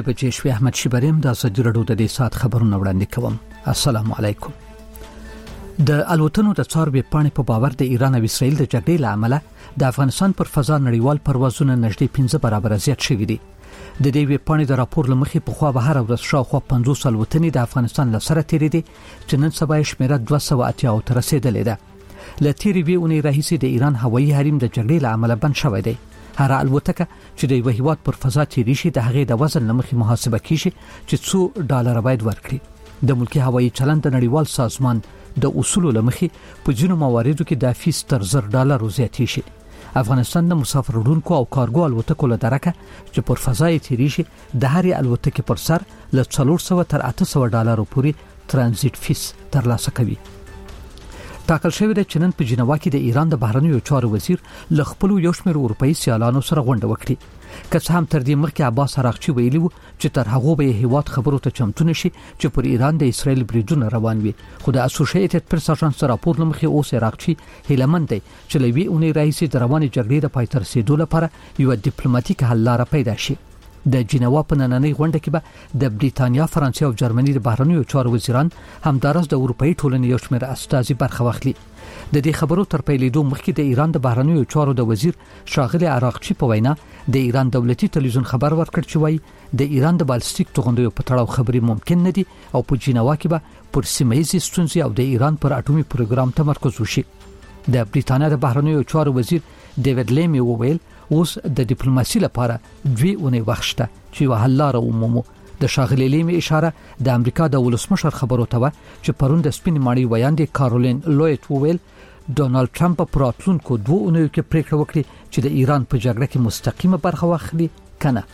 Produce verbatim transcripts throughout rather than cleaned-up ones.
درې بجې شوې. احمد شیبریم د ازادي راډیو د دې سات خبرونه وړاندې کوم. السلام علیکم. د الوتنو د څار ویبپاڼې په باور د ایران او اسرائیل د جګړې له امله د افغانستان پر فضا نړیوال پروازونه نږدې پنځه برابر زیات شوي دي. د دې ویبپاڼې د راپور لمخې په خوا به هر ورځ شاوخوا پنځوس الوتنې د افغانستان له سره تیرې دي چې نن سبا یې شمیره دوه سوه اتیا ته رسیدلې ده. له تیرې وی اونۍ راهیسې د ایران هوایي حریم د جګړې له امله بند شوی دی. هر الوتکه چې د یو هیواد پر فضا تیرې شي د هغې د وزن لمخې محاسبه کیږي چې څو ډالر باید ورکړي. د ملکی هوایي چلند د نړیوال سازمان د اصولو لمخې په ځینو مواردو کې د فیصد تر زر ډالر زیاتی شي. افغانستان د مسافر وړونکو او کارګو الوتکو له درکه چې پر فضا یې تیرې شي د هرې الوتکې پر سر له څلور سوه تر اته سوه ډالر پورې ترانزیت فیس ترلاسه کوي. ټاکل شوی دی چې نن په جنیوا کې د ایران د بهرنیو چارو وزیر له خپلو یو شمېر اروپایي سیالانو سره غونډه وکړي. که څه هم تر دې مخکې عباس عراقچي ویلي و چې تر هغو به هیواد خبرو ته چمتو نشي چې پر ایران د اسرائیل بریدونه روان وي. خو د اسوسییټډ پریس اژانس راپور لمخې اوس عراقچي هیلمند دی چې له وی اونۍ راهیسې د روانې جګړې د پای ته رسېدو لپاره یو ډیپلوماټیک حل لاره پیدا شي. د جنیوا په نننۍ غونډه کې به د بریتانیا، فرانسې او جرمني د بهرنیو چارو وزیران همدارس د اروپאי ټولنې یو شمېر استازي برخه واخلي. د دې خبرو تر پیلېدو مخکې د ایران د بهرنیو چارو د وزیر شاغلی عراقچي په وینا د ایران دولتي تلویزیون خبر ورکړ چې وایي د ایران د بالستیک توغندیو په تړاو خبرې ممکن نه دي او په جنیوا کې به پر سیمه ییزې ستونزې او د ایران پر اټومي پروګرام تمرکز وشي. د بریتانیا د بهرنیو چارو وزیر ډیوډ لیمی وویل اوس د ډیپلوماسي لپاره دوی اونۍ وخت شته چې یو حل لاره ومومو. د شاغلی لیمی اشاره د امریکا د ولسمشر خبرو ته و چې پرون د سپین ماڼۍ ویاندې کارولین لویت وویل ډونالد ټرمپ په راتلونکو دوه اونیو کې پریکړه وکړي چې د ایران په جګړه کې مستقیمه برخه واخلي کنه.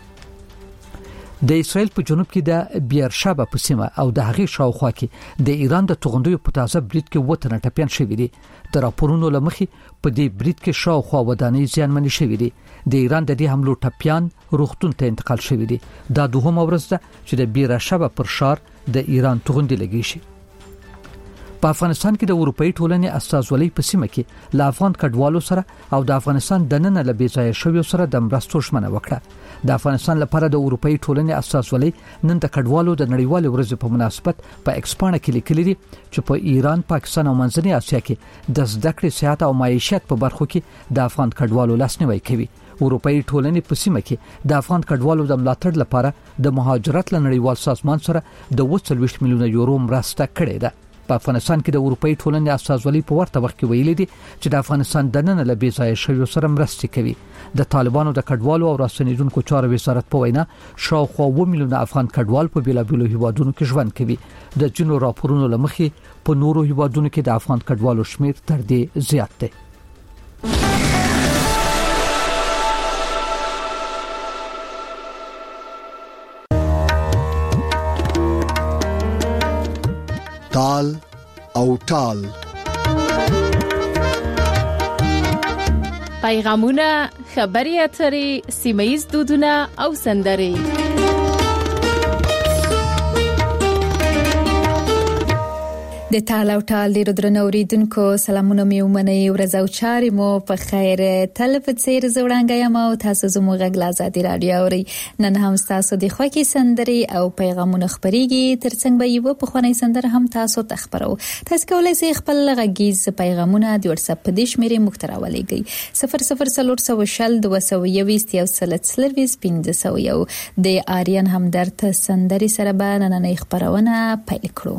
د اسرائیل په جنوب کې د بیرشبه په سیمه او د هغې شاوخوا کې د ایران د توغندیو په تازه برید کې وته نه ټپيان شوي دي. د راپورونو لمخې په دې برید کې شاوخوا ودانۍ زیانمنې شوي دي. د ایران د دې حملو ټپيان روغتون ته انتقال شوي دي. دا دوهمه ورځ ده چې د بیرشبه پر شار د ایران توغندي لګي شي. په افغانستان کې د اروپאי ټولنې استازولۍ په سیمه کې له افغان کډوالو سره او د افغانستان د نن له بیځای شویو سره د مرستو ژمنه وکړه. د افغانستان لپاره د اروپאי ټولنې استازولۍ نن د کډوالو د نړیوال ورځ په مناسبت په ایکسپانه کې لیکلي دي چې په ایران، پاکستان او منځنۍ اسیا کې د زده کړې، صحت او معیشت په برخو کې د افغان کډوالو لاسنیوي کوي. اروپאי ټولنې په سیمه کې د افغان کډوالو د ملاتړ لپاره د مهاجرت له نړیوال سازمان سره د اووه څلوېښت میلیونه یورو مرسته کړې ده. په افغانستان کې د اروپאי ټولنې استازولۍ په ورته وخت کې ویلي دي چې د افغانستان د نن له بیځای شویو سره مرستې کوي. د طالبانو د کډوالو او راستنیدونکو چارو وزارت په وینا شاوخوا اووه میلیونه افغان کډوال په بیلابیلو هیوادونو کې ژوند کوي. د جنو راپورونو لمخې په نورو هیوادونو کې د افغان کډوالو شمیر تر دې زیات دی. تال او ټال پیغامونه، خبري اترې، سیمه‌ییز دودونه او سندرې. د تال او ټال ډیرو درنو اوریدونکو سلامونه مې ومنئ. ورځ او چارې مو په خیر. تل په څیر زوړانګه یم او تاسو زموږ غږ له ازادي راډیو اورئ. نن هم تاسو د خوښي سندرې او پیغامونه خبريږي. ترڅنګ به یو په خواني سندره هم تاسو ته خبرو. تاسو کولای شئ خپل غږیز پیغامونه د واتس اپ په دې شمیرې مختراولېږئ صفر صفر صفر صفر شل دوه سوه یوویشت یو سل څلوېښت پنځه سوه یو. د آریان همدرد سندرې سره به نننۍ خبرونه پیل کړو.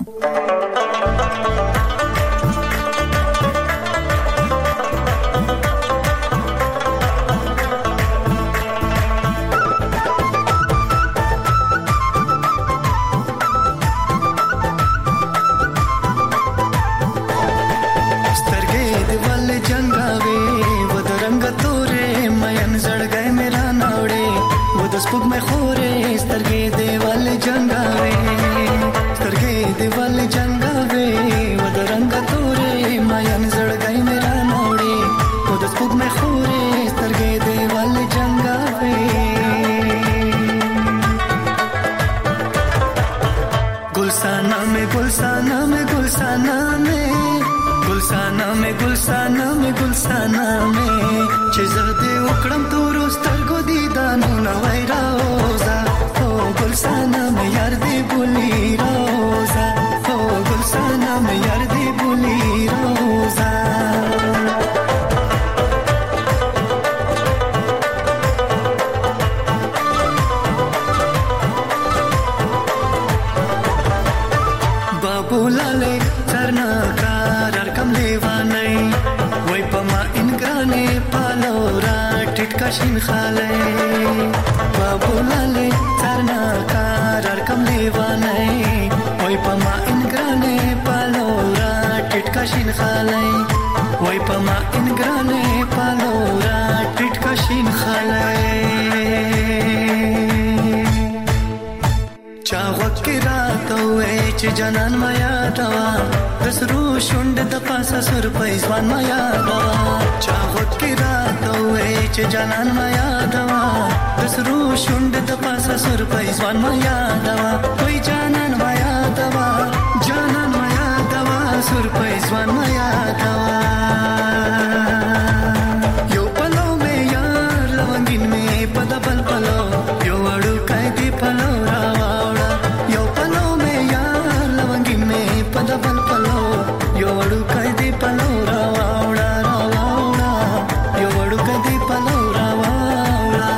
स्पुक में खोरे स्तरगे देवाल जंगावे स्तरगे देवाल जंगावे वद रंग तोरे मायन जड़ गई मेरा नोड़े वद स्पुक में खोरे स्तरगे देवाल जंगावे गुलसाना में गुलसाना में गुलसाना में गुलसाना में गुलसाना में गुलसाना में चेज़ दे उकड़म तोरो स्तरगो दीदानो नवैरा ओजा گلستانه می یار دی بولی روزا او گلستانه می یار دی بولی روزا بابولاله ترنا کار کم لیوانای وای پما انګرانه پالورا ټټ کاشین خاله بابولاله ترنا کار کم لیوانای وای پما انګرانه پالورا ټټ کاشین خاله وای پما انګرانه پالورا ټټ کاشین خاله چا وکړه راته وې چې جنان ما یادوا دسرو شوند د پاسه سر پېزوان ما یادوا چا وکړه راته وې چې جنان ما یادوا دسرو شوند د پاسه سر پېزوان ما یادوا وې جنان ما یادوا جنان ما یادوا سر پېزوان ما یادوا یو پلو مې یار لونګین مې پد بل پلو یو اړو کای دی پلو راوا پدبل پلو یو وړو کدی پلو را واوړه را واوړه یو وړو کدی پلو را واوړه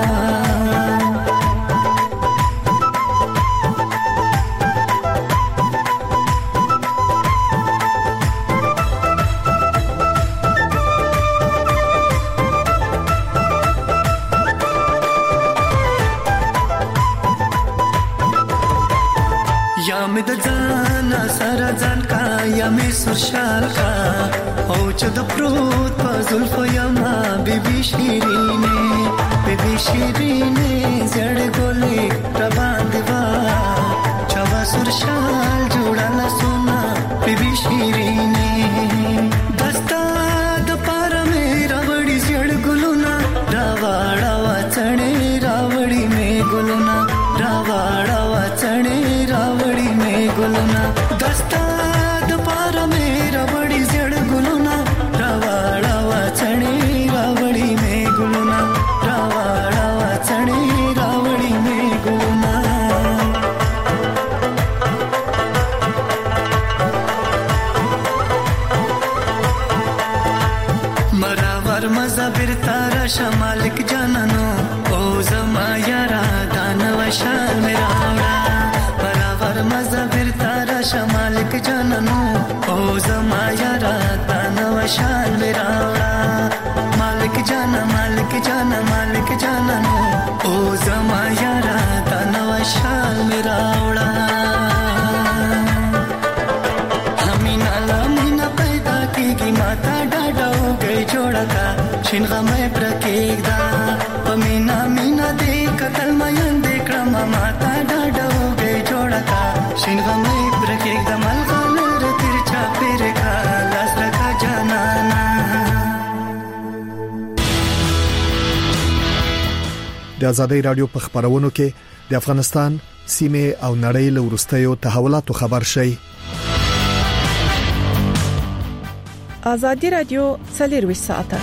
یا مې د ځان سره ځان کا یا مې سرشال کا او چې د پروت په زلفو یما بیبي شیرینه بیبي شیرینه زړ ګولې را باندې وا چا سرشال جوړاله سونا بیبي شیرینه دستا د پار مې راوړي زړ ګلونا را واړه وا چړې راوړي مې ګلونا را واړه وا چړې راوړي مې ګلونا دستا د پار مې راوړي زړ ګلونا را واړه وا چړې راوړي مې ګلونا را واړه وا چړې راوړي مې ګلونا مراور مزبر تارا شمالک جانانو او زما یارا دانو شال میرا مراور مزبر تارا شمالک جانانو او زما یارا دانو شال میرا مالک جانا مالک جانا مالک جانانو او زما یارا دانو شال میرا همینا لمینا پیدا کیږي ماتا ډاډا وګي جوړا کا شین غمه پرکېږدا پمینا مینا دې قتل مېن دې کړم ماتا ډاډا وګي جوړا کا شین غمه پرکېږدا ملغلر تیر چا پیر کا لاس رکا جانانا د آزادۍ رادیو په خبرونو کې د افغانستان سیمه او نړۍ له ورستیو تحولاتو خبر شي. آزادۍ رادیو څلور ساعته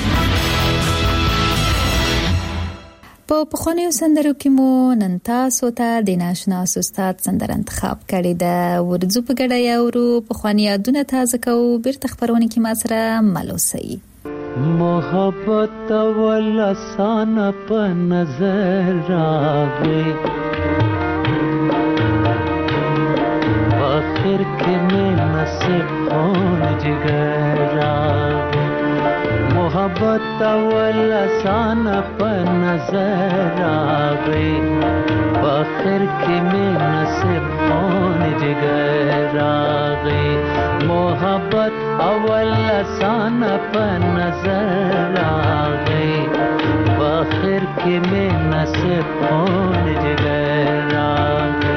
په پخوانیو سندرو کې مو نن تاسو ته د ناشنا استاد سندر انتخاب کړی د ورځو په ګډه یاورو پخوانی یادونه تازه کوو بیرته خبرونه کې ما سره ملوسي محبت ول آسان په نظر راغی आखिर के में नसीब कौन जिगर रागे मोहब्बत अवल आसान पर नजर आ गई आखिर के में नसीब कौन जिगर आ गई मोहब्बत अवल आसान पर नजर आ गई आखिर के में नसीब कौन जिगर आ गई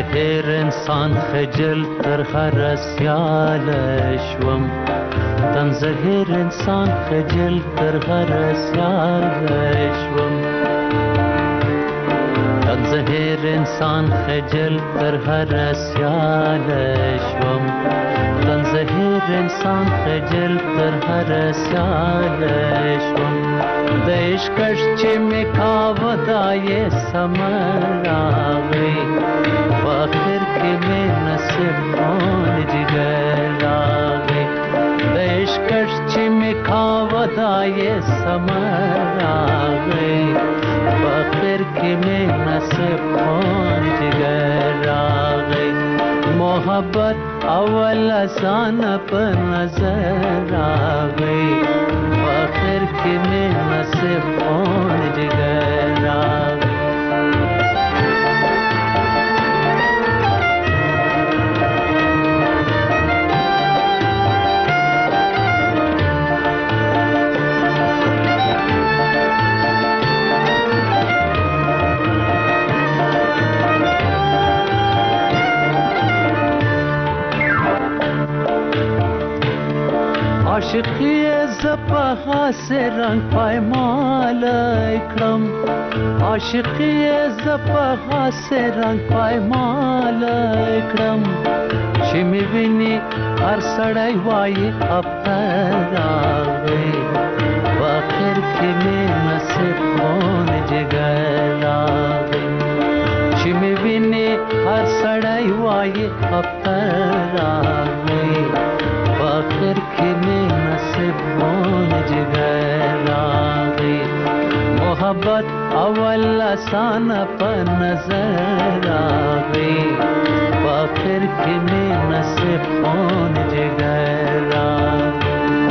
زهر انسان خجل تر هر سیال شوم تن زهر انسان خجل تر هر سیال شوم تن زهر انسان خجل تر هر سیال شوم تن زهر انسان خجل تر هر سیال شوم د عشقش چې می کاوه دای سمر راغی په اخر کې می نصیب خون جګر راغی د عشقش چې می کاوه دای سمر راغی په اخر کې می نصیب خون جګر راغی محبت اول آسان په نظر راغی آخر کې مې نصیب خون جګر راغی عاشقی زپا سے رنگ پایمال اکرم عاشقی زپا سے رنگ پایمال اکرم چې می ویني هر سړی وایي افتر راغی په اخر کې مې نصیب خون جګر راغی چې می ویني هر سړی وایي افتر راغی په اخر کې مې نصیب خون جګر راغی محبت اول آسان په نظر راغی په اخر کې مې نصیب خون جګر راغی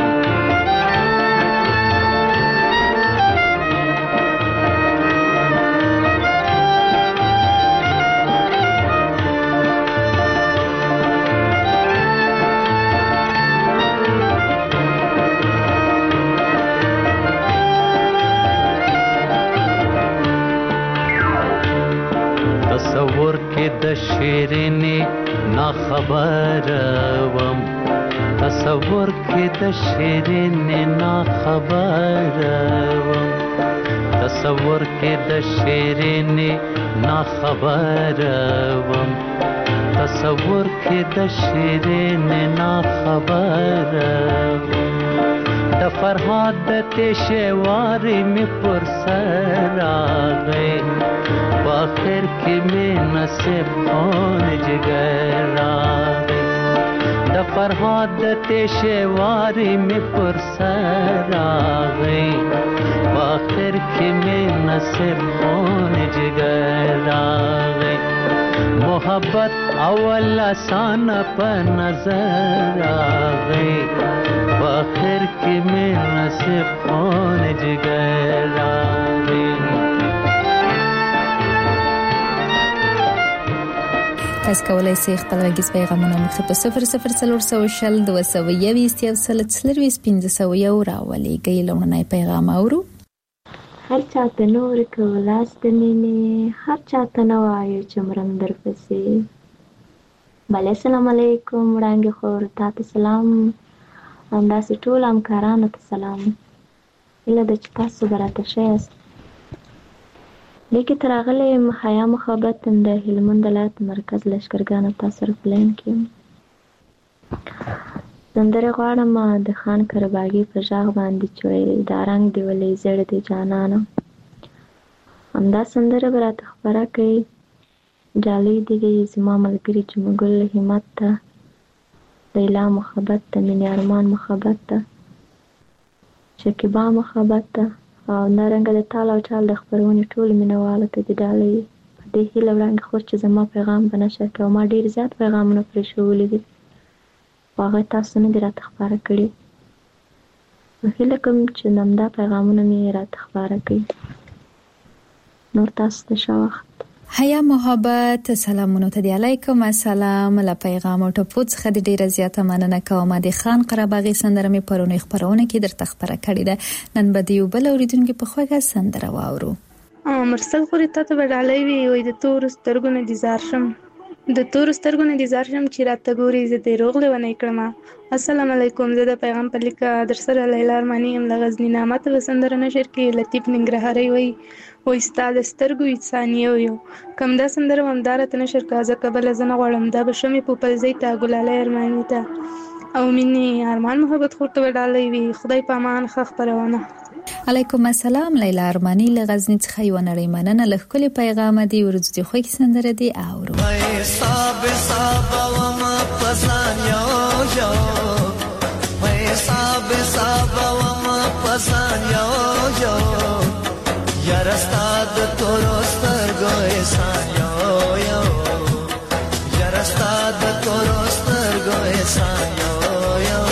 تصور کې د شیرینی نا خبر وم تصور کې د شیرینی نا خبر وم تصور کې د شیرینی نا خبر وم تصور کې د شیرینی نا خبر وم د فرهاد د تشواری می پر سر راغی په اخر کې مې نصیب خون جګر راغی د فرهاد د تشواری می پر سر راغی په اخر کې مې نصیب خون جګر راغی محبت اول آسان په نظر راغی په اخر کې مې نصیب خون جګر راغی تاسو کولای شئ خپل غږیز پیغامونه مخه په صفر صفر څلور سوه شل دوه سوه یوویشت یو سل څلرویشت پنځه سوه یو راولېږئ. لومړنی پیغام اورو. هر چاته نور کولاس د مینې هر چاته نه وایو چې مرم درپسې. بله السلام علیکم وړانګې خور تا ته سلام همداسې ټول همکارانو ته سلام. هیله ده چې تاسو به راته ښه یاست. لیکې ته راغلی یم حیا محبت یم د هلمند ولایت مرکز لښکرګاه تاسو پلین کې سندرې غواړم د خان کرباغي په غږ باندې چې دا رنګ دی ولې زړه دی جانانه. همدا سندره به راته خپره کوي. ډالۍ دې زما ملګري جمګل همت ته لیلا محبت ته مینې ارمان محبت ته شکیبا محبت ته او نارنګه د تال او چال د خپرونې ټول مینوالو ته د ډالۍ په دې هیله وړاندې خور چې زما پیغام به نشر کړي. ما ډېر زیات پیغامونه پرې ښوولي دي خو هغه تاسو نه دي راته خپاره کړي. نو هیله کوم چې همدا پیغامونه مې راته خپاره کړي. نور تاسو ته ښه وخت. حیا محبت سلامونه ته دی. علیکم السلام. له پیغام او ټپو څخه د ډیره زیاته مننه کوم. د خان قرباغي سندره مې پرونی خبرونه کې درته خبره کړې ده. نن به دیو بل اوریدونکو په خوږه سندره واورو. مرسل خوري ته ته ډالۍ وی وي د تور سترګو نه دي زار شم د تور سترګو نه دي زار شم چې راته ګوري زه دې روغ لیونی کړمه. السلام علیکم، زه د پیغام په لیکه در سره لیلا ارماني یم له غزني نه. ماته به سندره نشر کې لطیف ننګرهاري وایي وایي ستا د سترګو یې ثانیه ویو. کم دا سندره هم همدا راته نشر کړه ځکه بله زه نه غواړم. دا به شمې پوپلزۍ ته ګلالۍ ارماني ته او مینې ارمان محبت خور ته به ډالۍ وي. خدای په امان ښه خپرونه. علیکم السلام، لیلا ارماني له غزني څخه یوه نړۍ مننه له ښکلي پیغامه دي. ورځو دې خوږې سندره دي اورو. صاحب صاحب وما پسان یو یو وای صاحب صاحب وما پسان یو یو یار استاد تورو سترګو احسان یو یو یار استاد تورو سترګو احسان یو یو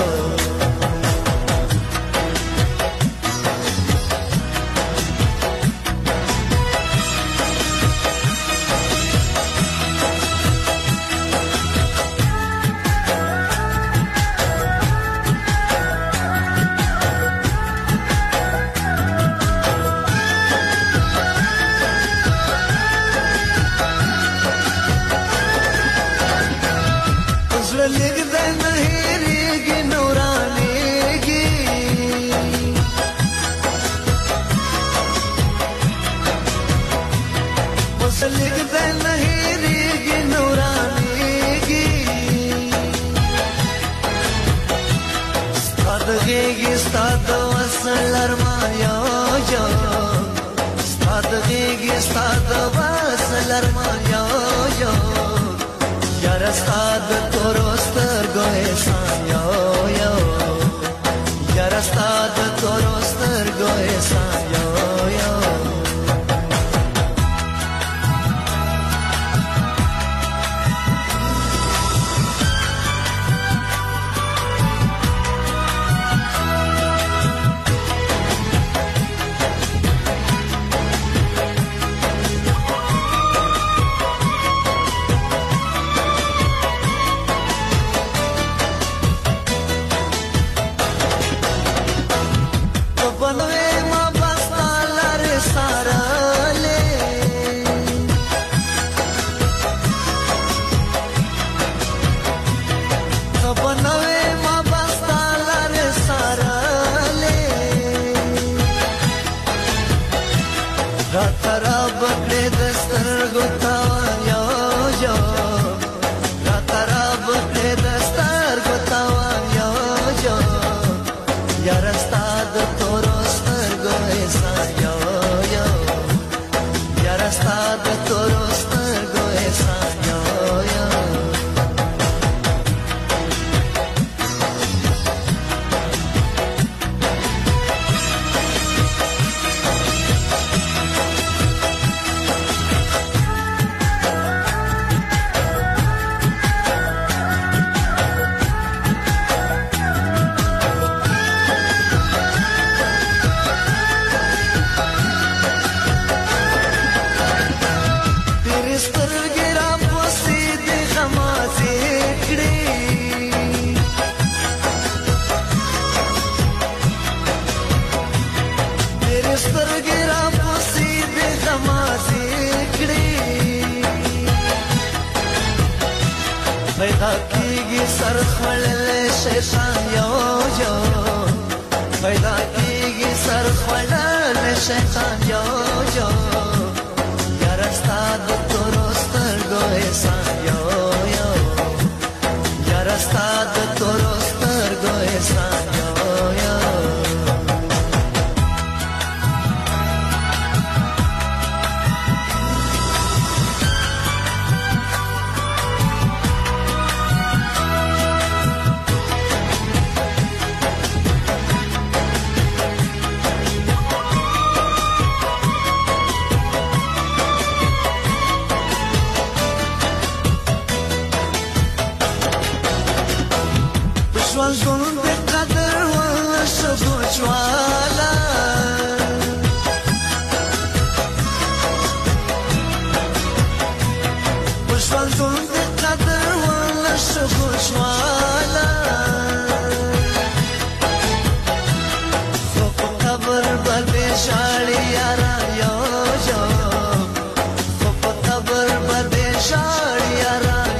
Shari yara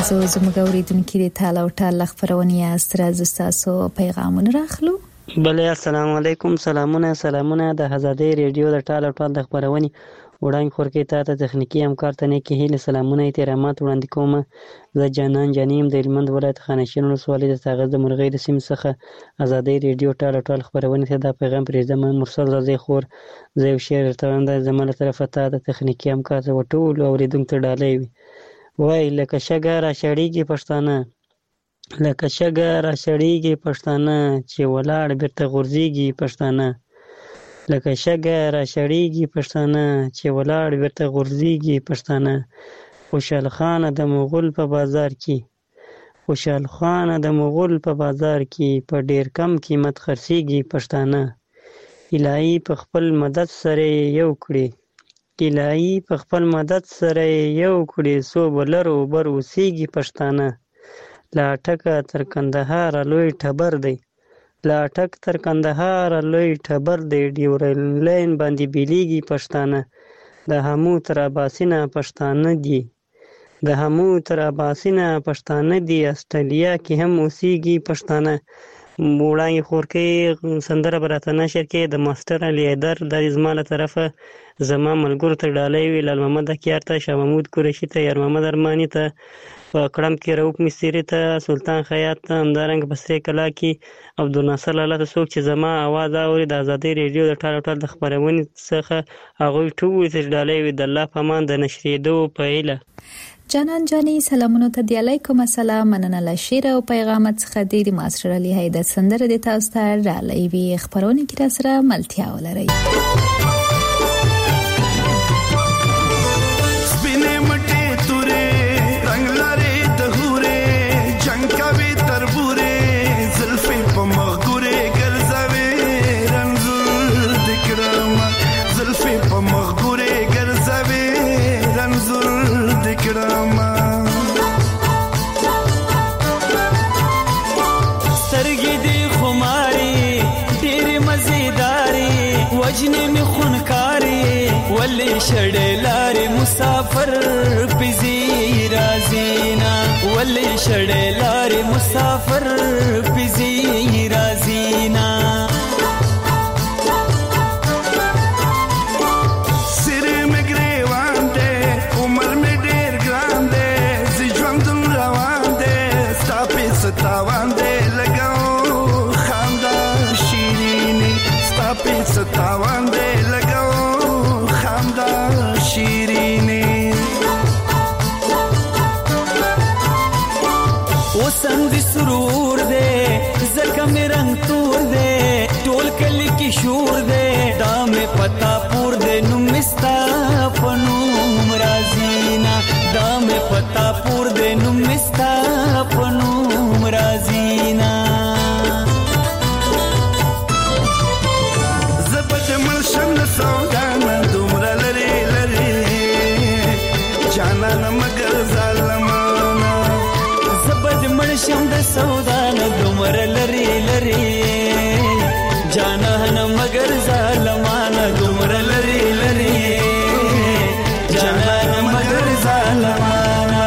تاسو زموږ اوریدونکو د تعالی او تعالی خبرونه ستاسو تاسو پیغامونه راخلو. بله السلام علیکم. سلامونه سلامونه د آزادۍ ریډیو د ټال او ټال د خبرونې وړاندې خورکې ته ته تخنیکی همکار ته نه کې هیله سلامونه احترامات وړاندې کوم. زه جانان جانیم د هلمند ولایت خانشین ولسوالۍ د تاغز د مرغۍ د سیمې څخه آزادۍ ریډیو ټال او ټال خبرونې ته دا پیغام پرېږدم. مرسل رضی خور زه یو شعر درته وایم، دا زما له طرفه ته د تخنیکي همکار ته ټولو اورېدونکو ته ډالۍ وي. وایي لکه شګه راچړېږي پښتانه، لکه شګه راچړېږي پښتانه، چې ولاړ بیرته غورځېږي پښتانه. لکه شګه راچړېږي پښتانه، چې ولاړ بیرته غورځېږي پښتانه. خوشحال خان د مغول په بازار کې، خوشحال خان د مغول په بازار کې په ډېر کم قیمت خرڅېږي پښتانه. الهي په خپل مدد سره یو کړي، الهي په خپل مدد سره یو کړي، څو بلر اوبر اوسېږي پښتانه. لا ټکه تر کندهار لوی ټبر دی، لا ټک تر کندهار لوی ټبر دی، ډیورن لاین باندې بیلیږي پښتانه. د همو تر اباسینه پښتانه دي، د همو تر اباسینه پښتانه دي، استرالیا کې هم اوسېږي پښتانه. وړاندې خورکې سندره به راته نشر کې د ماسټر علي حیدر د زما له طرفه زما ملګرو ته ډالۍ وي، لال محمد اکیار ته، شاه محمود قریشي ته، یار محمد ارماني ته، په کړم کې رؤف مستري ته، سلطان خیاط ته، همدارنګه په سرې کلا کې عبدالناصر لالا ته، څوک چې زما اواز اوري د آزادۍ ریډیو د ټال ټال د خبرونې څخه هغوی ټول ته ډالۍ وي د الله په امان د نشرېدو په هیله. جانان جانی سلامونو ته دی علیکم السلام. مننه له شعر او پیغامات څخه د ماستر علي حیدر سندره د تاسو ته ډالۍ وي. خبرونه کې را سره ملتیا ولري. وجنه می خونکاری ولی شړې لارې مسافر پزی رازینا، ولی شړې لارې مسافر پزی رازینا. سره مګری وانده عمر می ډیر ګران ده، زی ژوند روان ده، ستاپې ستاوان ده لګاو خندا شیرینی، ستاپې ستاوان ده لګاو خندا شیرینی. وسند سرور ده زکه می رنگ تور ده، ټول کلی کی شور ده، دام پتا پور ده، نو مستا پنوم رازینا، دام پتا پور ده، نو مستا پنوم رازینا. زبد ملشم لسودانا دومره لري لري جانانا مگر ظالمانا، زبد ملشم د سودانا دومره لري لري جانانا مگر ظالمانا، دومره لري لري جانانا مگر ظالمانا.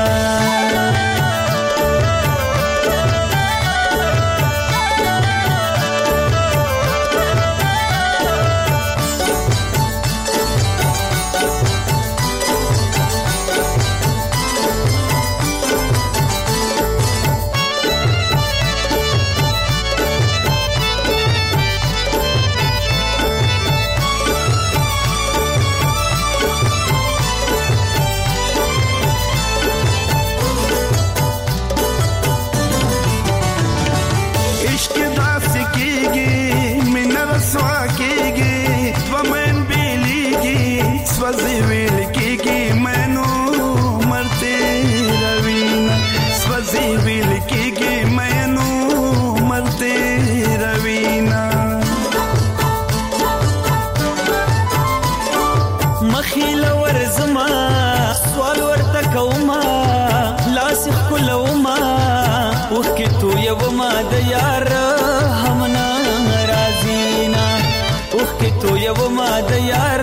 تو یو ما د یار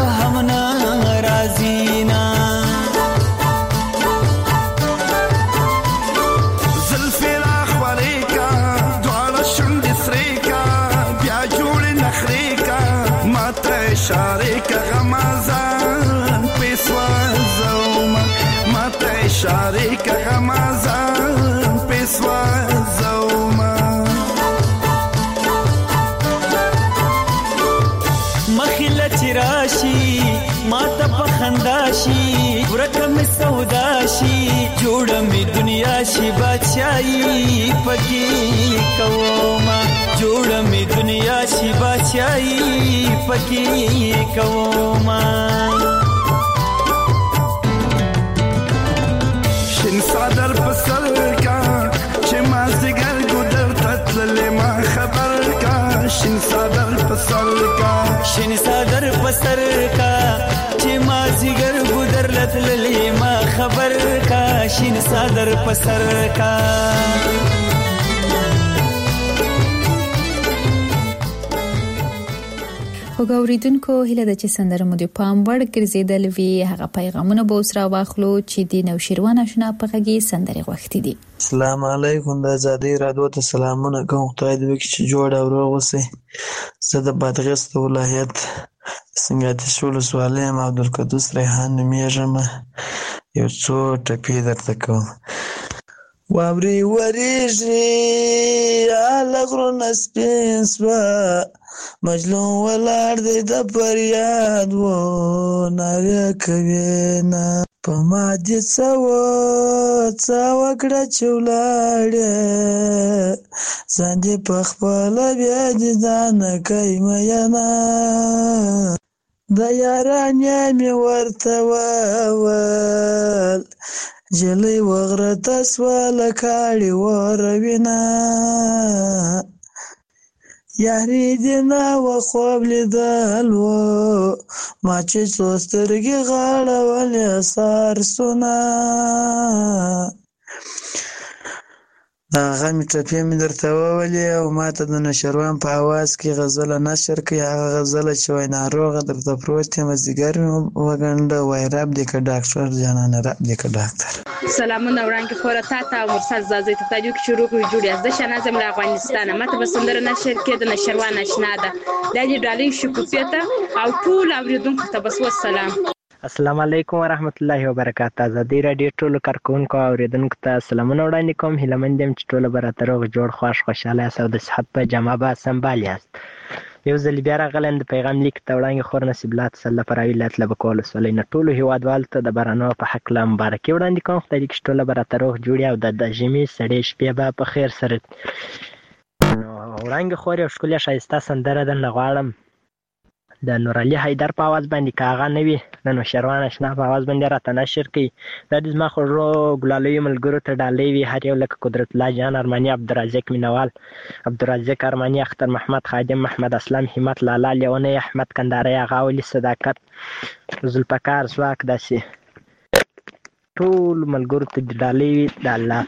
همنا رازینا. که غمازان پیسوازوما ماته اشاره که غمازان پیسوازوما مخیله چی راشی ماته پخنداشی ورکم سوداشی جوړه می دنیا شي بادشاہي پکې کوما جوړه می دنیا شي بادشاہي پکې کوما شین صدر پسر کا چې ما زګر ګدر تتل ما خبر کا شین صدر پسر کا شین صدر پسر کا چې ما زګر ګدر لتل ما خبر کا شین صدر پسر کا وګوریدونکو هله د چې سندره مو د پام وړ ګرځیدل وی هغه پیغامونه به اوس را واخلو چې د نوشیروان آشنا په غږی سندره غوښتي دي. السلام علیکم د آزادۍ رادیو ته سلامونه کوم. خدای دې وکړي چې جوړ او روغ اوسئ. زه د بادغیس ولایت سنګاتیش ولسوالۍ یم، عبدالقدوس ریحان نومیږم. یو څو ټپې درته کوم. واوري وریږي آله غرونه سپین سوه مجلون ولاړ دی د فریاد و نارې کوي نه په ما دې څه و څه وکړه چې ولاړې ځان دې پخپله بیا دې ځانه کوي مینه د یارانې مې ورته وویل جلۍ وغرته سوه له کاړې وروینه یاري دې نه وه خوب لیدل و ما چې څو سترګې غاړولې سارسونه دا غمې ټپې مې درته وولې او ما ته د نشروان په اواز کې غزله نشر کړي. هغه غزله چې وایي ناروغه درته پروت یم ځیګر مې وګنډه وایي رب دې که ډاکټر جانانه رب دې که ډاکټر. سلامونه وړاندې خوره تا ته مرسل زازۍ ته تاجو کې شروع کړو جوړې از د شنازم له افغانستانه ماته به سندره نشر کې د نشروان آشنا ده دا دې ډالۍ شکوفیه ته او ټول اوریدونکو ته بس والسلام. السلام علیکم ورحمت الله وبرکاته. آزادۍ راډیو ټولو کارکونکو او اوریدونکو ته سلامونه وړاندې کوم. هیله مند یم چې ټوله به راته روغ جوړ خوښ خوشحاله یاست او د صحت په جامه به سنبال یاست. یو ځل بیا راغلی د پیغام لیک ته وړاندې خور نصیب الله تسله پر ویلایت لبکول ولسوالۍ نه ټولو هیوادوالو ته د بارانو په هکله مبارکي وړاندې کوم. خدای دې کړي چې ټوله به راته روغ جوړ او د ژمي سړې شپې به په خیر سره. نو وړاندې خور یو ښکلې ښایسته سندره درنه غواړم د نورعلي حیدر په اواز باندې که هغه نه وي د نوشیروان آشنا په اواز باندې راته نشر کړي. دا د زما خوږو ګلالیو ملګرو ته ډالۍ وي هر یو لکه قدرت الله جان ارماني عبدالرزاق مینوال عبدالرزاق ارماني اختر محمد خادم محمد اسلم همت لالا لیونی احمد کنداري هغه ولي صداقت ذوالفقار ځواک داسې ټول ملګرو ته ډالۍ وي د الله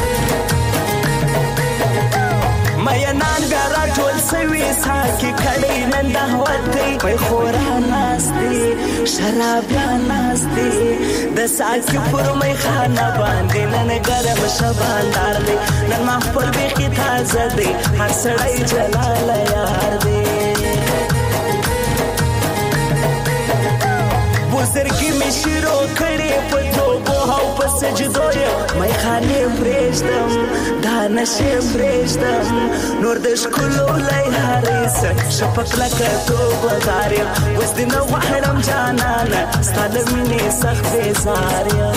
مینان بیا را ټول سوي ساکي کړی نن د هوتې پی خورا ناستې شرابیان ناستې د ساکي پر میخانه باندې نن ګرم شباندار دی نن محفل بیخي تازه دی هر سړی جلال یار دی بزرګي مې شروع کړې په توبو او په سجدو یې میخانې پرېږدم دا نشې پرېږدم نور د ښکلو لیارې څه شپه کلکه توبهدار یم اوس دې نه غواړم جانانه ستا له مینې سخت بېزار یم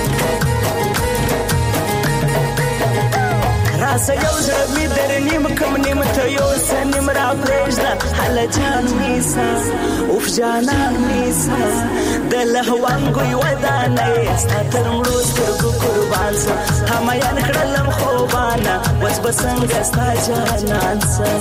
راسه یو زړه مې در نیم کم نیم ته یو څه نیم را پرېږده هله جان نیسه اوف جانان نیسه د لهوانګوی ودانه یې ستا تر مړو سترګو قربان سم همایان کړلم خوبانه اوس به څنګه ستا جانان سم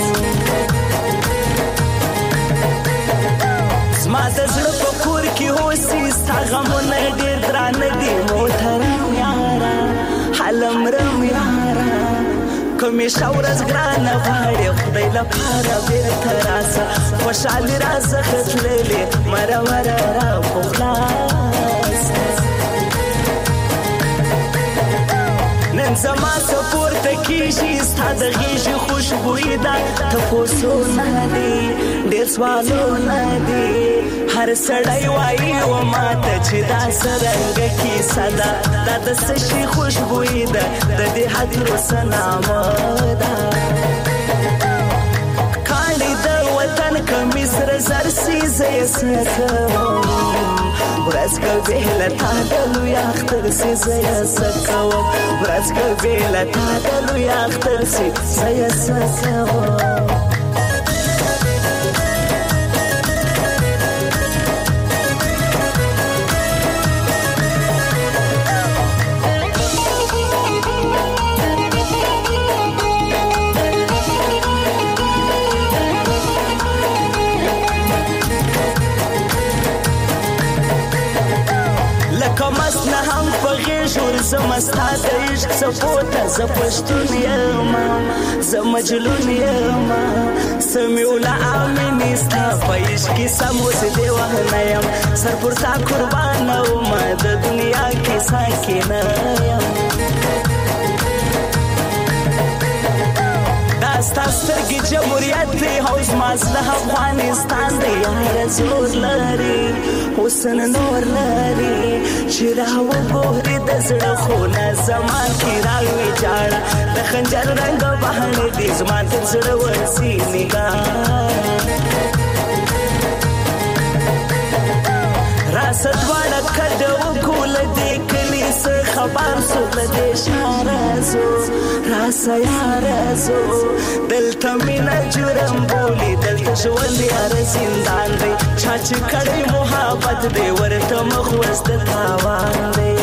زما د زړه په کور کې اوسي ستا غمونه ډېر درانه دي موټرم یاره حلمرم یاره کومې ښه ورځ ګرانه غواړې خدای لپاره بېرته راسه خوشحالي راڅخه تللې مرمره را په خلاصه نن زما سپورته کیږي ستا د غیږې خوشبویي ده تپوسونه دي ډېر سوالونه دي هر سړی وایي و ماته چې دا څرنګه کیسه ده دا د څه شي خوشبویي ده د دې هدیرو څه نامه ده کاڼي د وطن کمیس سره زر سي زه یې څه کوم ورځ کوي له تا د لوی اختر سي زه یې څه کوم ورځ کوي له تا د لوی اختر سي زه یې څه کوم زمستا د عشق سپوته زه پښتون یم زه مجنون یم سمیوله امینې ستا په عشق کې سم اوس دې وهنه یم سر پر تا قربانه ومه د دنیا کې ساکنه یم دا ستا سترګې جمهوریت دی او زما زړه افغانستان دی یاره زور لري حسن نور لري چې راوګورې د زړه خونه زما کې راوي جاړه د خنجر رنګ بهانې دي زما تر زړه ورسي نګاه راسه دواړه کډه وکوله دې کلي څه خبر سو له دې شاره زو راسه یاره زو دلته مینه جرم بولي دلته ژوند یاره زندان دی چا چې کړی محبت دی ورته مخ وس د تاوان دی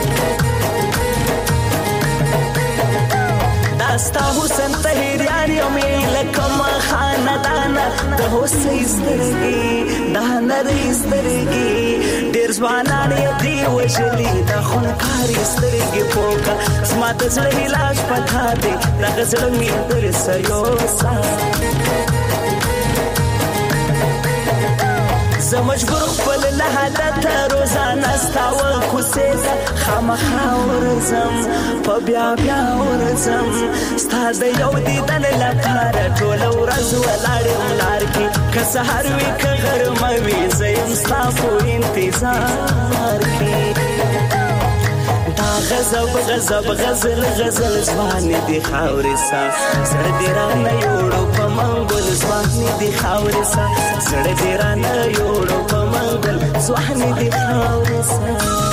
ستا حسن تهریان یمې لکه خاندانه د هوسۍ سترګې دا نرۍ سترګې ډېر ځوانان یې دي وژلي دا خونکارې سترګې پوکه زما د زړه علاج پتا دی دغه زړه مې درسه یوسه زه مجبور خپل له حالته روزانه ستا وکوسې ته خامخا ورځم په بیا بیا ورځم ستا د یو دیدن لپاره ټوله ورځ ولاړ یم لار کې که سهار وي که غرمه وي زه یم ستا په انتظار کې دا غضب غضب غزل غزل ځوانې دي خاورې سا زړه دې رانه یوړو په منګل ځوانې دي خاورې سا زړه دې رانه یوړو په منګل ځوانې دي خاورې سا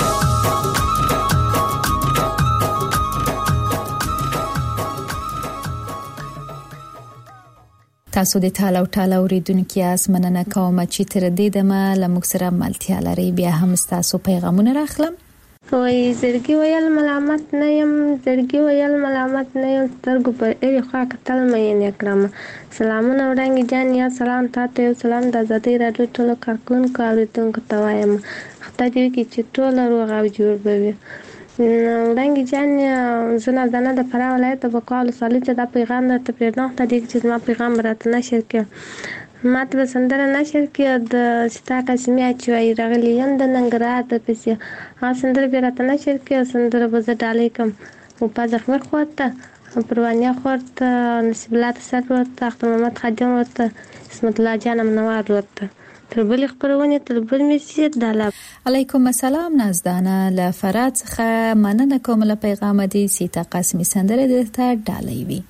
تاسو د ټاله او ټاله اوریدونکو یاست مننه کوم چې تر دې دمه لمږ سره ملتیا لري بیا هم تاسو پیغامونه راخلم وای زړګي ویل ملامت نه يم زړګي ویل ملامت نه يم سترګو پر اړې خوا کتل مې نه کړم سلامونه وړاندې جان یا سلام تاسو یو سلام د آزادۍ راډیو ټولو کارکونکو اوریدونکو ته وایم خدای دې کې چې ټول روغ او جوړ وي وړاندې جان زنه دنه د فراه ولایت په کال سالي چې دا پیغام ته پرېږدم ته دې چې ما پیغام راته نشر کړ ماته به سندره نشر کې د ستا قسمه چې وای راغلی یم د ننګرهار د پسې ها سندره به راته نشر کې سندره به زه ډالې کوم او په ځخمه خواته پروانیا خورته نصیب الله سر ورته اختر محمد خادم ورته اسمت الله جان منوار ورته تر بل خبرونه تر بل میسي داله علیکم السلام نازدانه له فرات څخه مننه کوم له پیغام دي سیتا قاسمی سندره د ته ډالې وی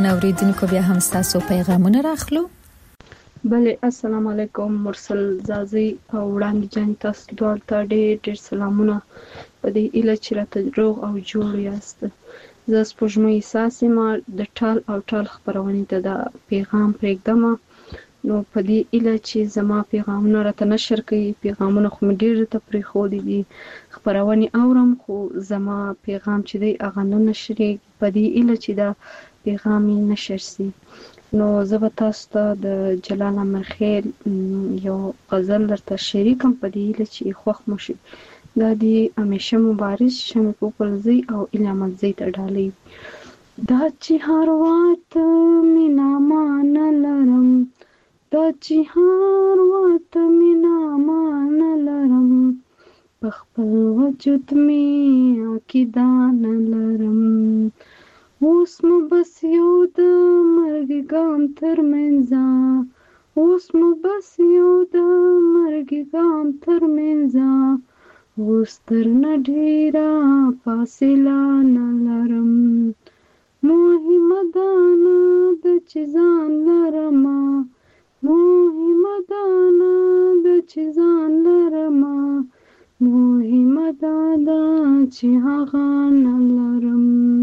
ګران اوریدونکو بیا هم تاسو پیغامونه راخلو. بله السلام علیکم مرسل زازي او وړاندې جان تاسو دوه ته ډېر ډېر سلامونه په دې اله چې راته روغ او جوړ یاست. زه سپوږمۍ ساسي ما د ټال او ټال خبرونې ته د پیغام پرېږدم نو په دې اله چې زما پیغامونه راته نشر کوي پیغامونه خو مې ډېر ته پرېښودي دي خبرونې اورم خو زما پیغام چې دی هغه نه نشرېږي په دې اله چې دا پیغام یې نشر سي. نو زه به تاسو ته د جلال امرخیل یو غزل درته شریکم په دې اله چې خوښ مو شي. دا دی همیشه مبارز شمې پوپلزی او الیاملزی ته ډالۍ. دا چې هر وخت مینا مان لرم دا چې هر وخت مینا مان لرم په خپل وجود می عقیده نه لرم اوس مو بس یو د مرګ ګام تر منځه اوس مو بس یو د مرګ ګام تر منځه اوس تر نه ډېره فاصله نه لرم مهمه ده نه د چې ځان لرمه مهمه ده نه د چې ځان لرمه مهمه ده ده چې هغه نه لرم.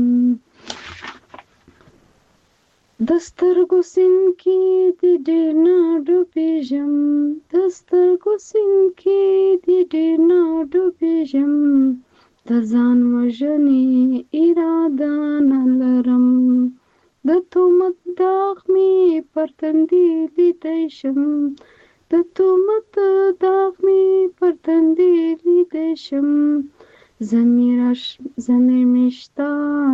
د سترګو سیند کې د ډېر نه ډوبېږم د سترګو سیند کې د ډېر نه ډوبېږم د ځان وژنې اراده نه لرم د تهمت داغ مې پر تندي لیدی شم د تهمت داغ مې پر تندي لیدی شم ضمیر مې شته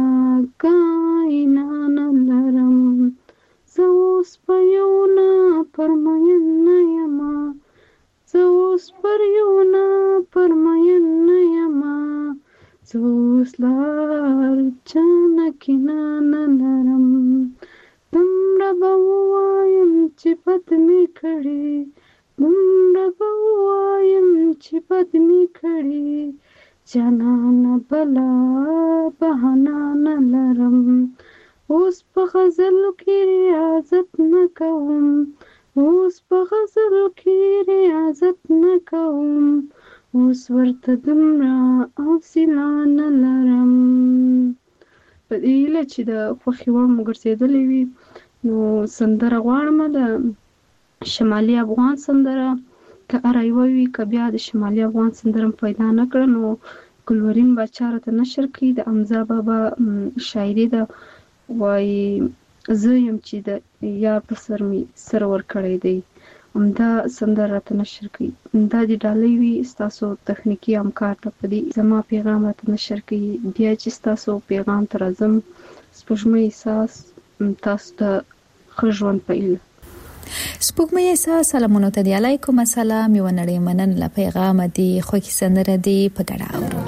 ګاینا نه لرم زه اوس په یو نه پرمین نه یمه زه اوس پر یو نه پرمین نه یمه زه اوس لار چانه کینه نه لرم دومره به ووایم چې بد مې کړي دومره به ووایم چې بد مې کړي جانانه بله بهانه نه لرم اوس په غزلو کې ریاضت نه کوم اوس په غزلو کې ریاضت نه کوم اوس ورته دومره حوصله نه لرم. په دې هیله چې د خوښې وړ مو ګرځېدلې وي نو سندره غواړم د شمالي افغان سندره که هره یوه وي که بیا د شمالي افغان سندره م پیدا نه کړه نو ګلورین باچا راته نشر کړي د حمزه بابا شاعري ده وایي زه یم چې د یار په سر مې سر ورکړی دی همدا سندره راته نشر کړي دا د ډالۍ وي ستاسو تخنیکي همکار ته په دې زما پیغام راته نشر کړي بیا چې ستاسو پیغام ته راځم سپوږمۍ احساس تاسو ته ښه ژوند په هیله. سپوږمۍ احساس سلامونه ته دی علیکم السلام یو نړۍ مننه له پیغام دی خوږی سندره دی په ګډه اورو.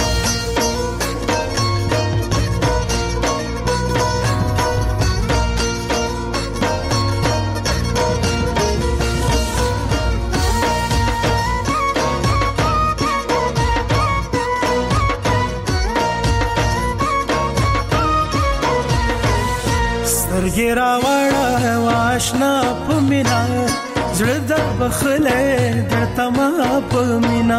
سترګې راوړه واشنا په مینا زړه د بخله درته ما په مینا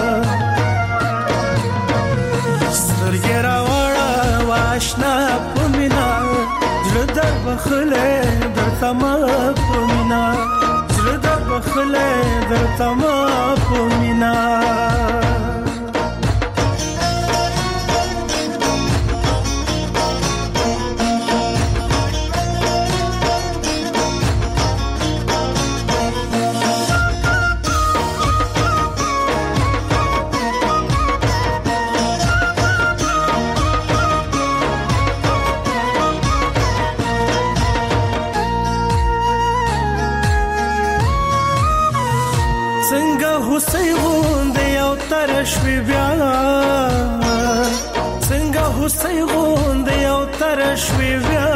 سترګې راوړه واشنا په مینا زړه د بخله درته ما په مینا زړه د بخله درته ما په مینا شوی بیا څنګه هوسۍ غوندې یو تر شوی بیا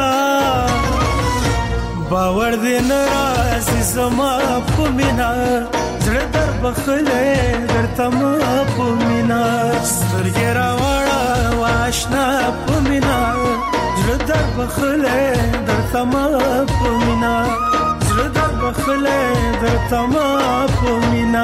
باور دې نه راځي زما په مینا زړه در بخلې درته ما په مینا سترګې راوړه واشنا په مینا زړه در بخله در تما پمینا زړه در بخله در تما پمینا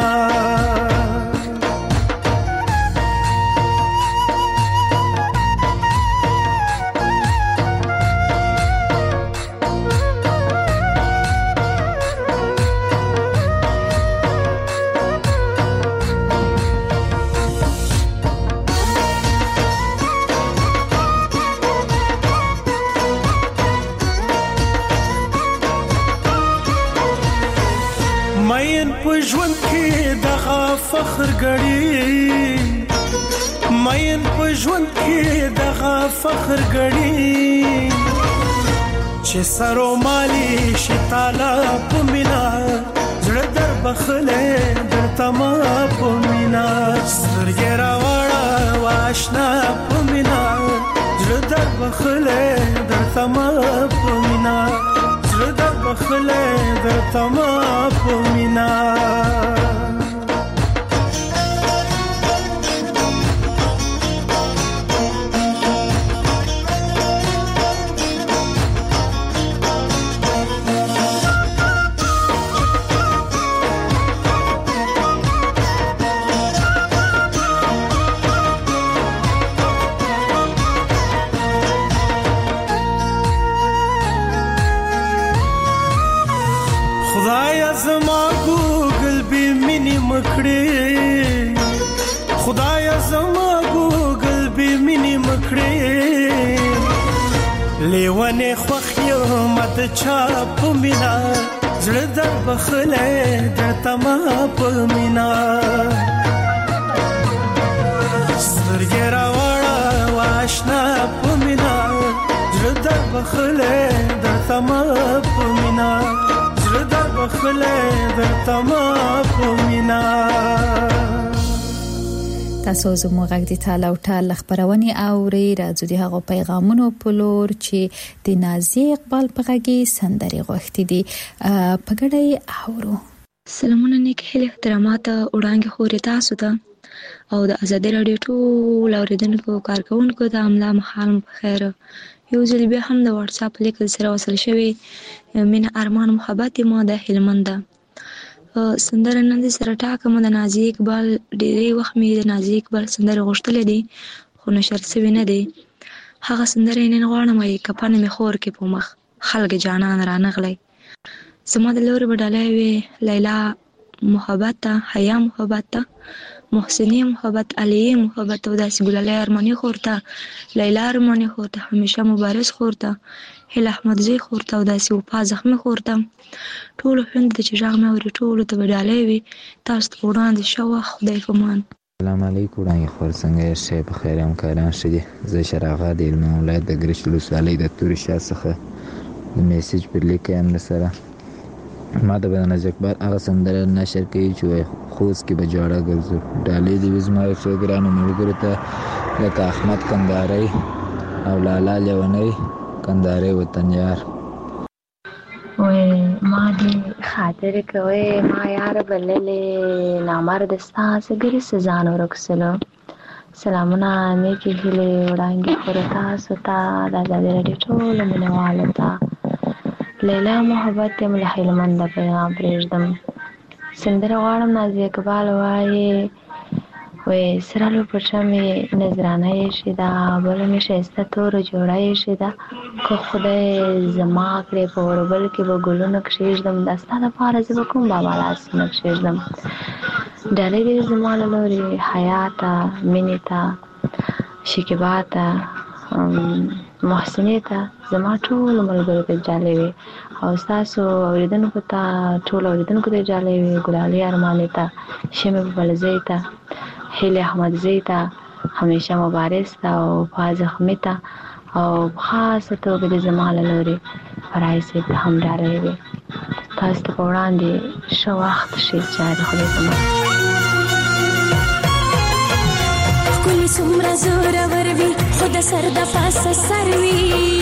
ژوند کې دغه فخر غړي مې په ژوند کې دغه فخر غړي چې سرو مالي شتاله پمینا زړه در بخله در تما پمینا سرګې راوړا واشنا پمینا زړه در بخله در تما پمینا زړه در بخله در تما پمینا خدای زما ګوګل به مینې مکړې لیوانه خوخیو مت چا پمینا زړه در بخله در تما پمینا سرګې راوړا واشنا پمینا زړه در بخله در تما پمینا زړه در بخله در تما پمینا تاسو زموږ غږ د تعالی او تعالی خبرونه اوري راځو د هغو پیغامونو په لور چې د نازي اقبال په غږی سندري غوښتي دي په ګډه اورو. سلامونه نیک هله احترامات وړاندې خوري تاسو ته او د ازادي رادیو ټول اوریدونکو کارکونکو ته املا مخال بخیر. یو ځل بیا هم د واتس اپ لیکل سره وصل شوی مینه ارمان محبت ما د هلمند سندره نن سره ټاکه مده نازي اقبال ډېری وخت مې د نازي اقبال سندره غوښتلې دي خو نشر شوی نه دی. هغه سندره نن غواړم یې کپانه مې خور کې په مخ خلک جانان رانغلی زما د لوري بدلای وی لیلا محبت حیا محبت محسنی محبت علی محبت او داسې ګلالي ارمانی خورته لیلا ارمانی خورته همیشه مبارز خورته هله احمدزی خورته او داسې وفا زخمی خورته ټول هند چې ژغمه ور ټول ته بدلای وی تاسو وړاندې شو خدای فمان. السلام علیکم وړاندې خور څنګه شې په خیر هم کاران شې زه شراغه د علم ولایت د ګرشل وسالې د توري شاه څخه د میسج پر لیکم سره ما د بدن اجکبر هغه سندره نشر کوي چې خوست کې بجاړه ګرځو ډالې دی وزما څو ګرانو ملګرو ته لکه احمد کندهاري او لالا لیونی کندهاري وطن یار وای ما دې خاطر کوي ما یار بللې نامرد ستاسو ګری سزان ورکسلو سلامونه نیکی هلي وړاندې خورتا ستا د ازادي رادیو ټول منواله تا لیلا محبت ته مل هلمند پیغام پرېږدم سندره غواړم نازي اقبال وایي وې سرالو پښمې نظرانه یې شیدا بل مې شسته تور جوړای شیدا کو خدای زما کړې په وربل کې به ګلونه کښېږدم دستا د پاره زب کوم بابا لاس نکښېږدم ډالې دې زما لوري حیاتا مینیتا شکیباتا محسنیتا زما ټول ملګرو ته جالې وي او تاسو اوریدونکو ته ټول اوریدونکو ته جالې وي ګلالي ارمانیتا شمه بلزیتا هله احمد زیتا همیشه مبارز تا او فازخمیتا او خاصه توګه د زماله لوري فرایسه په هم ډارې وي تاسو ته وړاندې شو وخت شي چې د خپل زماله کلی سمرا زور ور وی خود سر د پاسه سر وی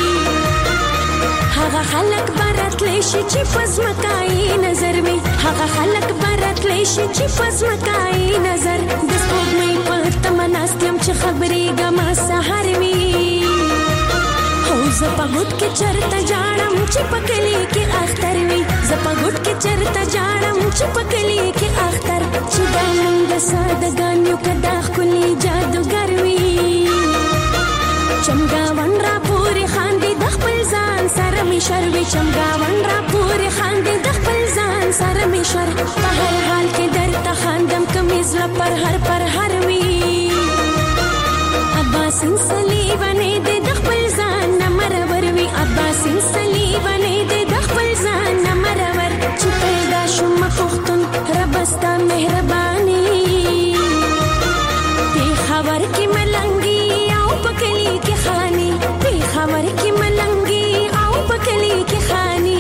هغه خلک برات لشي چې پزمکای نظر وی هغه خلک برات لشي چې پزمکای نظر د سپوږمۍ په تمناستم چې خبرې ګما سحر وی او زپا ګټ کې چرته جاړم چې پکلی کې اختر وي زپا ګټ کې چرته جاړم چې پکلی کې اختر چې دا مونږ سادهګانیو کدا خولي جادوګر وي چمګاون را پوری خاندي د خپل ځان سره می شروي چمګاون را پوری خاندي د خپل ځان سره می شر په هر حال کې درته خاندم کمیز لا پر هر پر هر وی اباسین سلیوانه دې د خپل ځان نمرور وی اباسین سلیوانه دې د خپل ځان نمرور چې پیدا شوم پختون ربستا مهرباني دې خبر کې ملنګي او پکلی کې خاني دې خبر کې ملنګي او پکلی کې خاني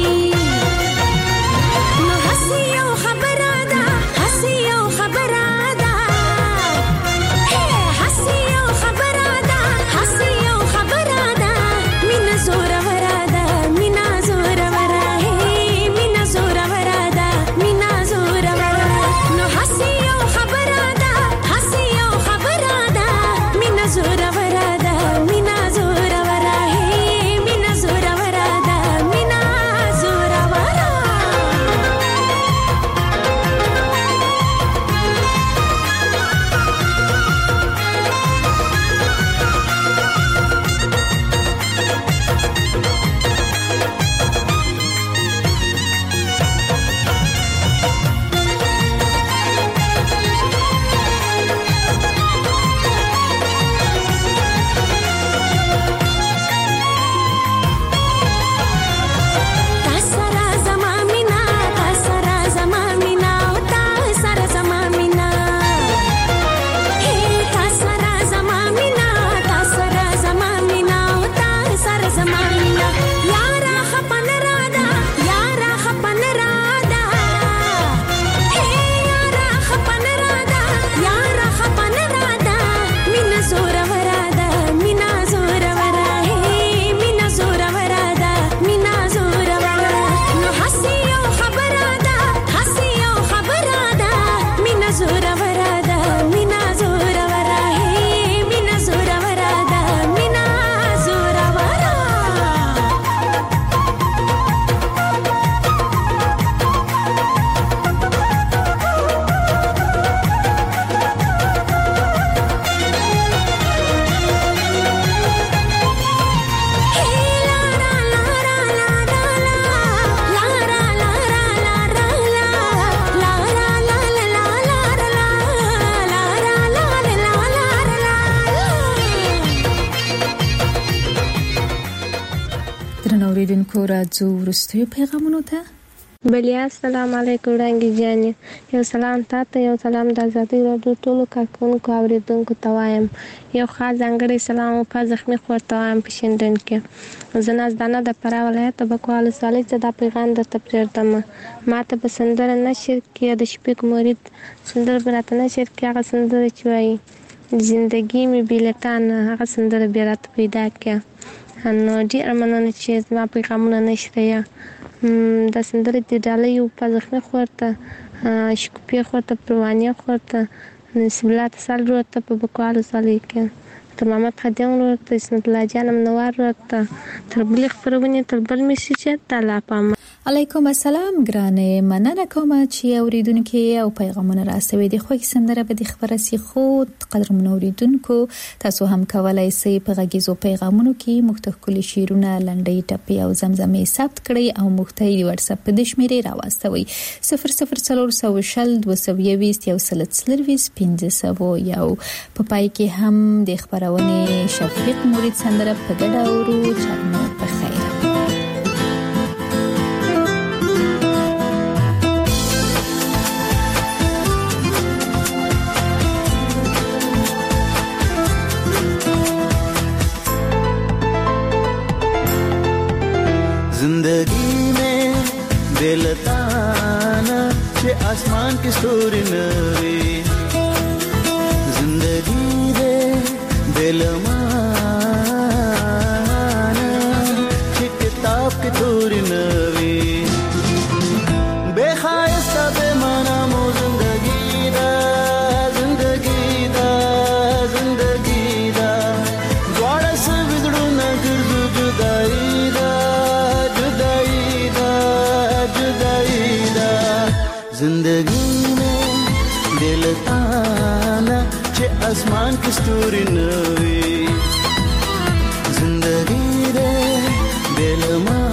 نو حسي او خبره ده حسي او خبره ده هي حسي او خبره ده حسي او خبره ده مینا زور وراده مینا زور وراده مینا زور وراده مینا زور وراده نو حسي او خبره ده حسي او خبره ده مینا زور وراده مینا زور وراده مینا زور وراده مینا زور وراده تاسرا زما مینا تاسرا زما مینا او تاسرا زما مینا هی تاسرا زما مینا تاسرا زما مینا او تاسرا زما مینا یارا خپن رادا یارا خپن رادا هی یارا خپن رادا یارا خپن رادا مینا زور ورادا مینا زور ورادا مینا زور ورادا مینا زور ورادا نو حسي او خبره ده حسي او خبره ده مینا زور ورادا مینا زور ورادا مینا زور ورادا مینا زور ورادا درنو اوریدونکو راځو وروستیو پیغامونو ته بلیا السلام علیکم وړانګې جانې یو سلام تاته یو سلام د ازادۍ راډیو ټولو کارکوونکو اوریدونکو ته وایم یو خاص ځانګړی سلام په زخمي خور ته وایم په شینډن کې زه نازدانه د فراه ولایت بکوال ولسوالۍ څخه دا پیغام درته پرېږدم ما ته په سندره نشر کې د شفیق مرید سندره به راته نشر کې هغه سندره چې وایي زندگی مې بیلتان هغه سندره بیا راته پیدا کړه نو ډېره مننه چې زما پیغامونه نشریه د سندرې د ډالۍ په زخمي خور ته شکوپي خور ته پروانیه خور ته نصیب الله تسال ورور ته په بکوال ولسوالۍ کې تر محمد خدیون ورور ته اسمت الله جان منور ورور ته تر بلې خپرونې تر بل میسج ته لا پام علیکم السلام ګرانه مننه کوم چې اوریدونکو او پیغامونه راسوي د خوښ سندره به د خبره سي خو قدر منوریدونکو تاسو هم کولای شئ په غږیزو پیغامونو کې مختلف کلی شیرونه لنډۍ ټپي او زمزمې ثبت کړئ او مختي د واتس اپ په دشمېره راوستوي صفر صفر څلور سو شل دوه سو یويست یو سل څلويست پنځه سو یو په پای کې هم د خبرونه شفیق مرید سندره په ګډه اورو چرمو په خیر जिंदगी में बेलताना चे आसमान की स्टोरी नवे जिंदगी दे बेलमाना चे किताब की थोड़ी नवे बेखायस्ता बेमाना मो जिंदगी दा जिंदगी दा जिंदगी दा द्वारा से बिगड़ू न गिरदू जिंदगी में दिल ताना चे आसमान की स्तूरी नवी जिंदगी दे दिल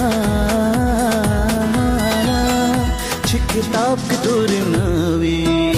माना चे किताब की तूरी नवी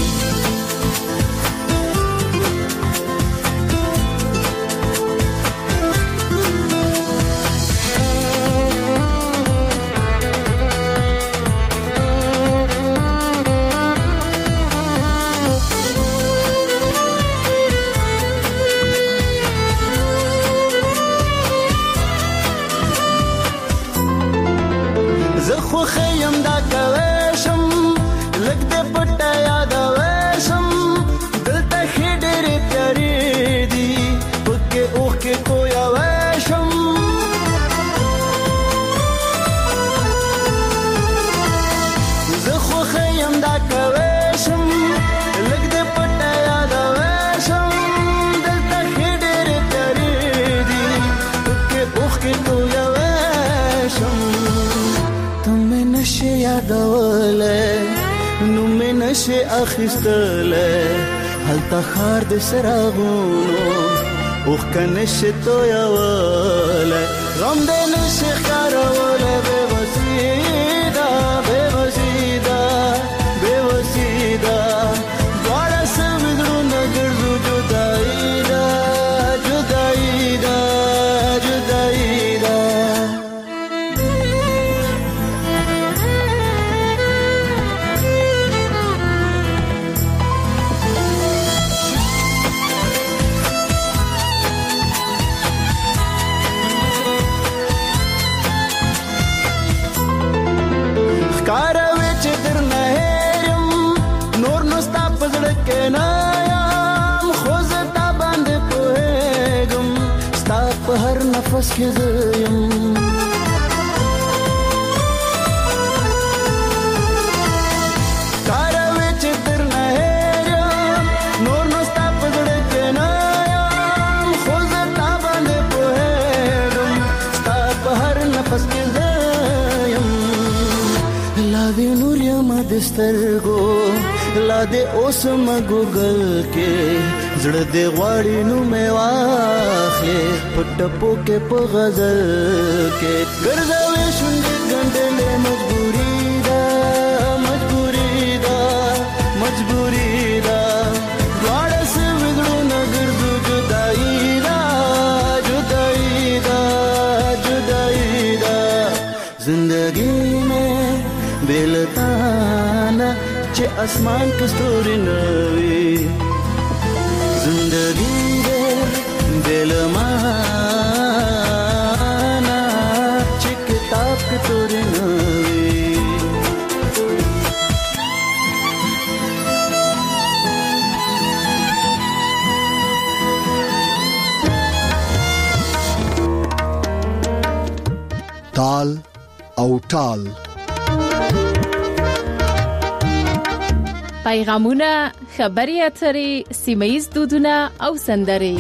خیم دا کوشم لګ دې پټه یاد وشم دلته خډېر تیارې دي پکې اوخ کې کویا وشم زه خو خیم دا کوشم لګ دې پټه یاد وشم دلته خډېر تیارې دي پکې اوخ کې کویا وشم نشه یادوله نو مې نشه اخیستله هلته خار د سراغونو اوخ کنشه تویوله غم د نشه خاروله بے وسیدا بے وسیدا بے وسیدا دواړه سمدرو نګرځو جدائی دا جدائی دا جدائی دا نفس کې زیم کاروي چې تر نه هېرم نور نو ستا په زړه کې نه یم خو زه تا باندې پوهېږم ستا په هر نفس کې زیم لا دې نور یم د سترګو لا دې اوس م ګوګل کې زړه دې غواړي نو مې واخلې په ټپو کې په غزل کې ګرځوي شونډې ګنډلې مجبوري ده مجبوري ده مجبوري ده دواړه سوي زړونه ګرځو جدائی ده جدائی ده جدائی ده زندگی میں بلتانا چې اسمان کې ستوري نوي زندگی دے دل مانا چه کتاب کے توری نوی تال او ټال پیغامونه خبري اترې سیمایي دودونه او سندرې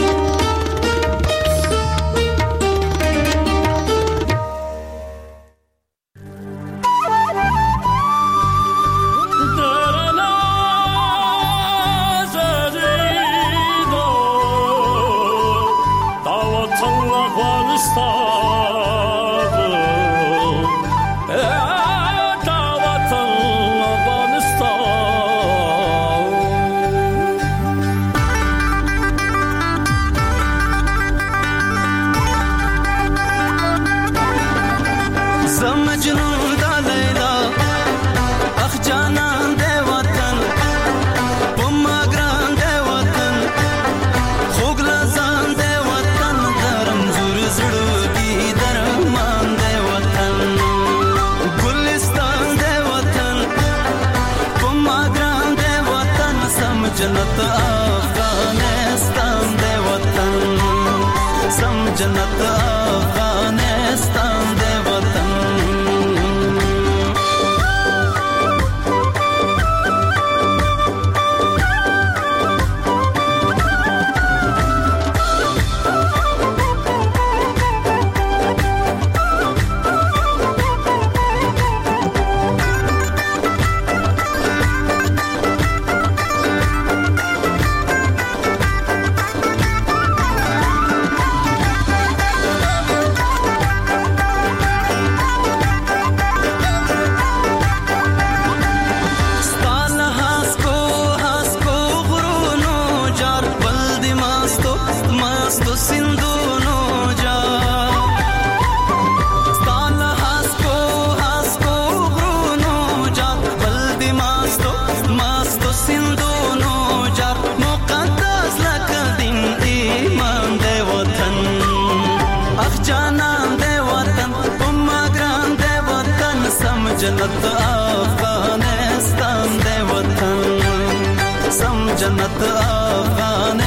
जन्नत अफगानिस्तान दे वतन सम जन्नत अफगानिस्तान दे वतन जन्नत अफगानिस्तान दे वतन सम जन्नत अफगान